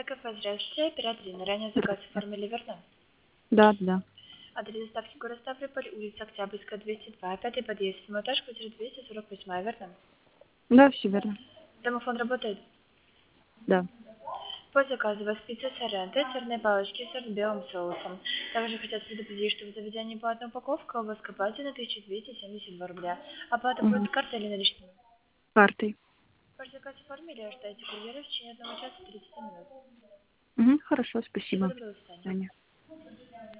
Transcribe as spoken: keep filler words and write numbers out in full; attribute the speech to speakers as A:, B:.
A: Это кафе, здравствуйте, оператор Ирина. Ранее заказ оформили, верно?
B: Да, да.
A: Адрес доставки город Ставрополь, улица Октябрьская, двести два, пятый подъезд, седьмой этаж, квартира двести сорок восемь, верно?
B: Да, все верно.
A: Домофон работает?
B: Да.
A: По заказу у вас пицца соренто, сырные палочки с белым соусом. Также хотят предупредить, что в заведении платная упаковка, у вас к оплате на тысяча двести семьдесят два рубля. Оплата будет
B: Угу.
A: с картой или наличными?
B: Картой.
A: Ваш заказ оформили, ожидайте курьера в течение одного часа тридцати минут.
B: Угу. Хорошо,
A: Всего
B: спасибо.
A: доброго, до
B: До
A: свидания.
B: свидания.